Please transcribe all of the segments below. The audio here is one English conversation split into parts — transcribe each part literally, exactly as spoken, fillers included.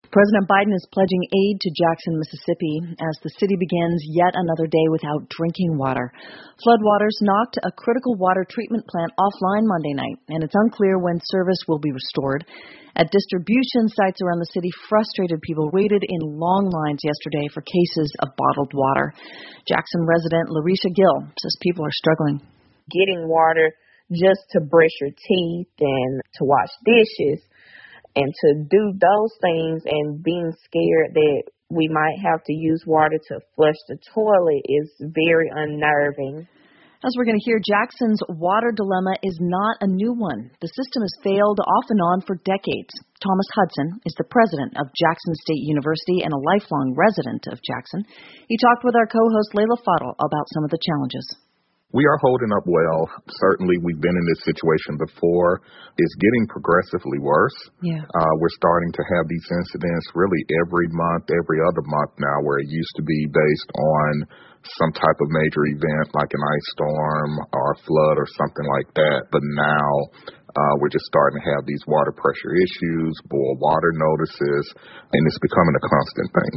President Biden is pledging aid to Jackson, Mississippi, as the city begins yet another day without drinking water. Floodwaters knocked a critical water treatment plant offline Monday night, and it's unclear when service will be restored. At distribution sites around the city, frustrated people waited in long lines yesterday for cases of bottled water. Jackson resident Larisha Gill says people are struggling. Getting water just to brush your teeth and to wash dishes, and to do those things and being scared that we might have to use water to flush the toilet is very unnerving. As we're going to hear, Jackson's water dilemma is not a new one. The system has failed off and on for decades. Thomas Hudson is the president of Jackson State University and a lifelong resident of Jackson. He talked with our co-host Layla Fadel about some of the challenges. We are holding up well. Certainly, we've been in this situation before. It's getting progressively worse. Yeah. Uh, we're starting to have these incidents really every month, every other month now, where it used to be based on some type of major event like an ice storm or a flood or something like that. But now uh, we're just starting to have these water pressure issues, boil water notices, and it's becoming a constant thing.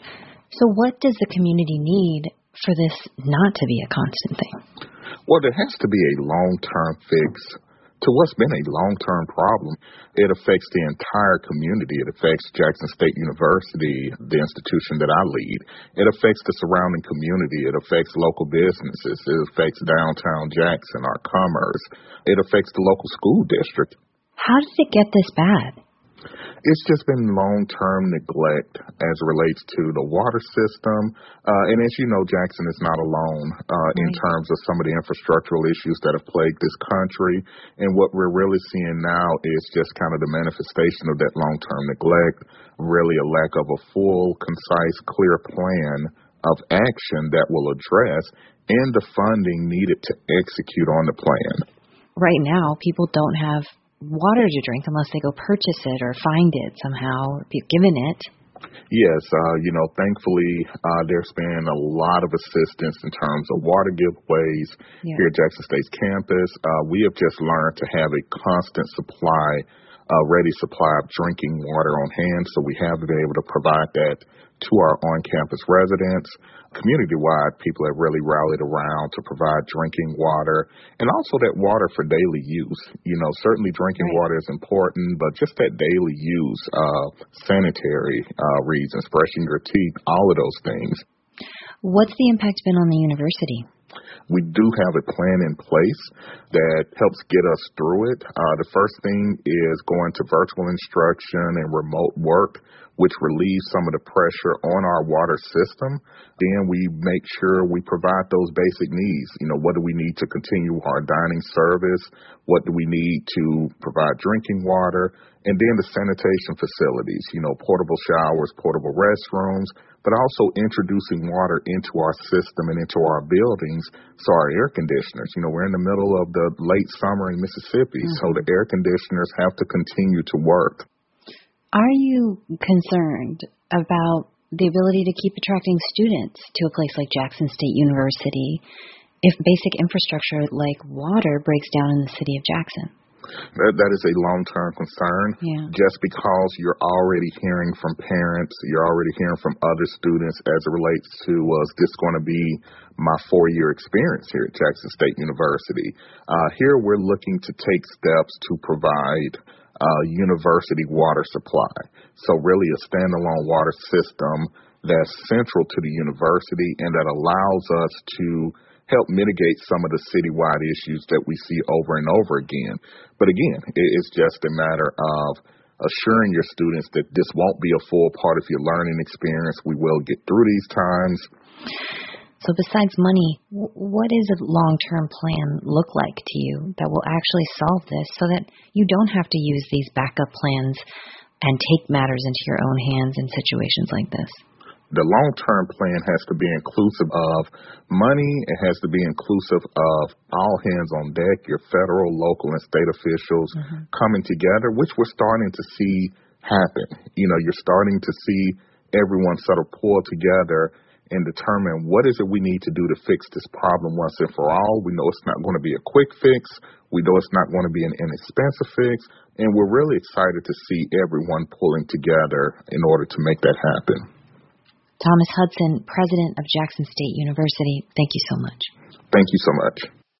So what does the community need for this not to be a constant thing? Well, there has to be a long-term fix to what's been a long-term problem. It affects the entire community. It affects Jackson State University, the institution that I lead. It affects the surrounding community. It affects local businesses. It affects downtown Jackson, our commerce. It affects the local school district. How did it get this bad? It's just been long-term neglect as it relates to the water system. Uh, and as you know, Jackson is not alone uh, right. in terms of some of the infrastructural issues that have plagued this country. And what we're really seeing now is just kind of the manifestation of that long-term neglect, really a lack of a full, concise, clear plan of action that will address and the funding needed to execute on the plan. Right now, people don't have water to drink unless they go purchase it or find it somehow or be given it. Yes, uh, you know, thankfully uh, there's been a lot of assistance in terms of water giveaways yeah. here at Jackson State's campus. Uh, we have just learned to have a constant supply, uh, ready supply of drinking water on hand, so we have been able to provide that to our on-campus residents. Community-wide, people have really rallied around to provide drinking water and also that water for daily use. You know, certainly drinking right. water is important, but just that daily use, uh, sanitary uh, reasons, brushing your teeth, all of those things. What's the impact been on the university? We do have a plan in place that helps get us through it. Uh, the first thing is going to virtual instruction and remote work, which relieves some of the pressure on our water system. Then we make sure we provide those basic needs. You know, what do we need to continue our dining service? What do we need to provide drinking water? And then the sanitation facilities, you know, portable showers, portable restrooms, but also introducing water into our system and into our buildings. So our air conditioners, you know, we're in the middle of the late summer in Mississippi, mm-hmm. so the air conditioners have to continue to work. Are you concerned about the ability to keep attracting students to a place like Jackson State University if basic infrastructure like water breaks down in the city of Jackson? That, that is a long-term concern. Yeah. Just because you're already hearing from parents, you're already hearing from other students as it relates to, uh, is this going to be my four-year experience here at Jackson State University? Uh, here we're looking to take steps to provide uh, university water supply. So really a standalone water system that's central to the university and that allows us to help mitigate some of the citywide issues that we see over and over again. But again, it's just a matter of assuring your students that this won't be a full part of your learning experience. We will get through these times. So besides money, what does a long-term plan look like to you that will actually solve this so that you don't have to use these backup plans and take matters into your own hands in situations like this? The long-term plan has to be inclusive of money. It has to be inclusive of all hands on deck, your federal, local, and state officials mm-hmm. coming together, which we're starting to see happen. You know, you're starting to see everyone sort of pull together and determine what is it we need to do to fix this problem once and for all. We know it's not going to be a quick fix. We know it's not going to be an inexpensive fix. And we're really excited to see everyone pulling together in order to make that happen. Thomas Hudson, president of Jackson State University, thank you so much. Thank you so much.